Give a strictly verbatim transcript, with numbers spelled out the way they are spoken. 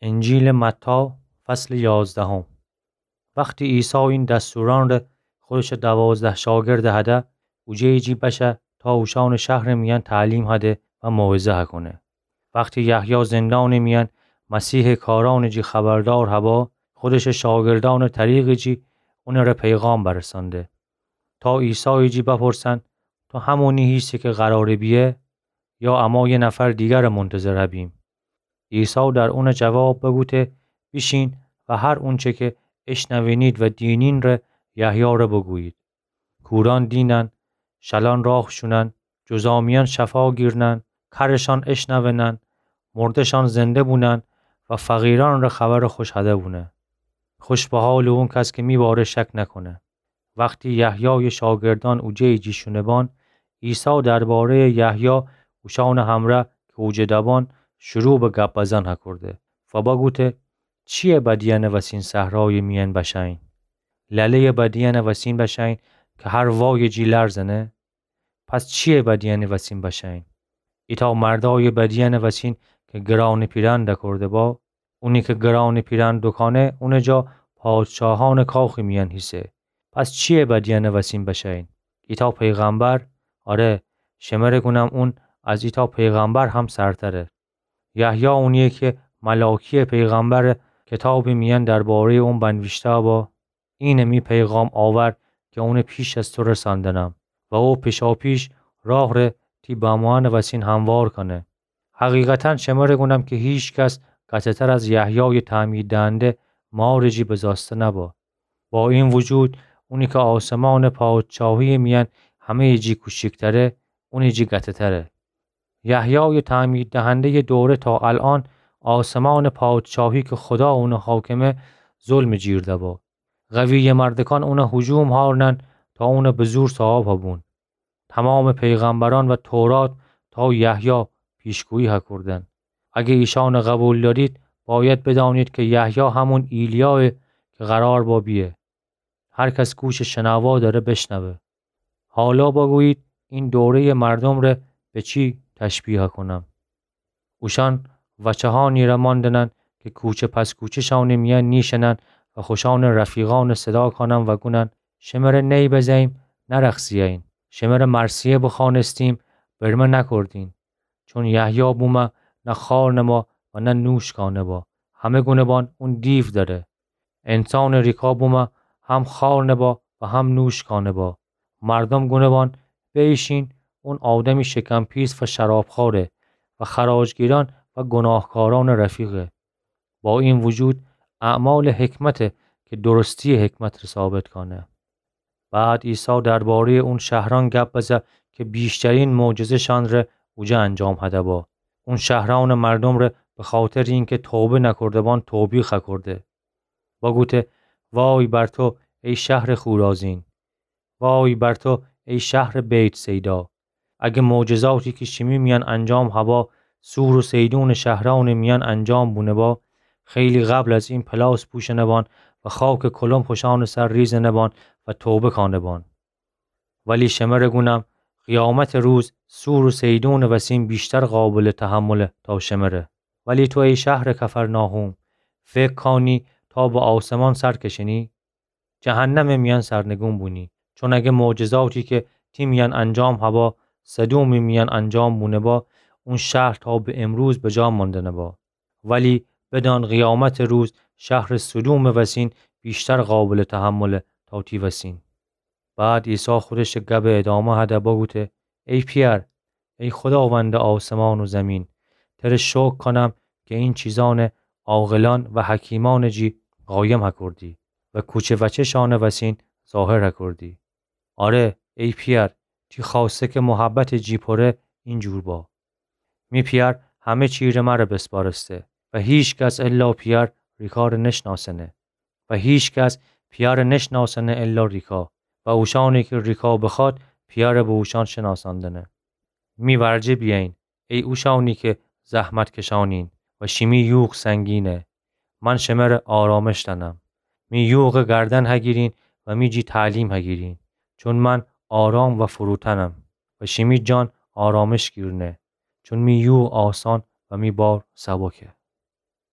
انجیل متی فصل یازدهم. وقتی عیسی این دستوران را خودش دوازده شاگرد هده اوجه جی بشه تا اوشان شهر میان تعلیم هده و موعظه کنه. وقتی یحیی زندان میان مسیح کاران جی خبردار هوا خودش شاگردان طریق جی اون را پیغام برسانده تا عیسی جی بپرسن تو همونی هستی که قراره بیه یا اما یه نفر دیگر منتظر بیم. عیسی در اون جواب بگوته بشین و هر اونچه که اشنوینید و دینین را یحیی را بگویید. کوران دینن، شلان راه شونن، جزامیان شفا گیرنن، کرشان اشنونن، مردشان زنده بونن و فقیران را خبر خوش هده بونه. خوش به حال اون کس که میباره شک نکنه. وقتی یحیی شاگردان اوجه جیشونه بان، عیسی درباره یحیی اوشان همراه که اوجه دبان شروع به گپ بزن کرده و بگوته چیه بدیان وسین صحرای میان بشین؟ لله بدیان وسین بشین که هر وای جی لرزنه؟ پس چیه بدیان وسین بشین؟ ایتا مردای بدیان وسین که گران پیران کرده با اونی که گران پیران دکانه اون جا پادشاهان کاخ میان هیسه. پس چیه بدیان وسین بشین؟ ایتا پیغمبر؟ آره شمره گونم اون از ایتا پیغمبر هم سرتره. یحیی اونیه که ملاکی پیغمبر کتاب میان درباره اون بنوشته با این می پیغام آور که اون پیش از تو رساندنم و او پیشا پیش راه ره تی بامان وسین هموار کنه. حقیقتا شمره گونم که هیچ کس قطعتر از یحیی تعمید دهنده مارجی بزاسته نبا. با این وجود اونی که آسمان پادشاهی میان همه جی کوچیک‌تره اونی جی قطعتره. یحیی تعمید دهنده دوره تا الان آسمان پادشاهی که خدا اون حاکمه ظلم جیرده با. قوی مردکان اون هجوم هارنن تا اون به زور صاحب هبون. تمام پیغمبران و تورات تا یحیی پیشگویی ها کردن. اگه ایشان قبول دارید باید بدانید که یحیی همون ایلیاه که قرار با بیه. هر کس گوش شنوا داره بشنوه. حالا بگویید این دوره مردم رو به چی تشبیه کنم؟ اوشان وچه ها نیرماندنن که کوچه پس کوچه شان میان نیشنن و خوشان رفیقان صدا کنن و گونن شمر نی بزیم نرخصیین، شمر مرسیه بخوانستیم برمه نکردین، چون یحیی بومه نه خار نما و نه نوش کانه با، همه گونه بان اون دیو داره. انسان ریکا بومه هم خار نبا و هم نوش کانه با. مردم گونه بان بیشین اون آدمی شکم پیس و شرابخواره و خراجگیران و گناهکاران رفیقه. با این وجود اعمال حکمت که درستی حکمت رو ثابت کنه. بعد عیسی درباره اون شهران گپ بزه که بیشترین معجزه شان رو اوجه انجام هده با. اون شهران مردم رو به خاطر اینکه توبه نکرده بان توبیخ کرده. با گوته وای بر تو ای شهر خورازین، وای بر تو ای شهر بیت سیدا. اگه معجزاتی که شمی میان انجام هوا سور و سیدون شهران میان انجام بونه با خیلی قبل از این پلاس پوش نبان و خاک کلم خوشان سر ریز نبان و توبه کانه بان. ولی شمر گونم قیامت روز سور و سیدون وسیم بیشتر قابل تحمل تا شمره. ولی تو ای شهر کفرناهوم فکر کانی تا به آسمان سر کشنی جهنم میان سرنگون بونی. چون اگه معجزاتی که تی میان انجام هوا صدوم میان انجام بونه با اون شهر تا به امروز به جا مانده نبا. ولی بدان قیامت روز شهر صدوم وسین بیشتر قابل تحمل تا تی وسین. بعد عیسی خودش گب ادامه هده بگوته ای پیر، ای خداوند آسمان و زمین، تر شکر کنم که این چیزان عاقلان و حکیمان جی قایم کردی و کوچه وچه شان وسین ظاهر کردی. آره ای پیر، تی خواسته که محبت جی پره اینجور با. می پیر همه چیره مره بسپارسته و هیچ کس الا پیر ریکار نشناسنه و هیچ کس پیر نشناسنه الا ریکا و اوشانی که ریکا بخواد پیر به اوشان شناساندنه. می ورجه بیاین ای اوشانی که زحمت کشانین و شیمی یوغ سنگینه، من شمر آرامش دنم. می یوغ گردن هگیرین و می جی تعلیم هگیرین، چون من آرام و فروتنم و شیمی جان آرامش گیرنه، چون می یوغ آسان و می بار سبکه.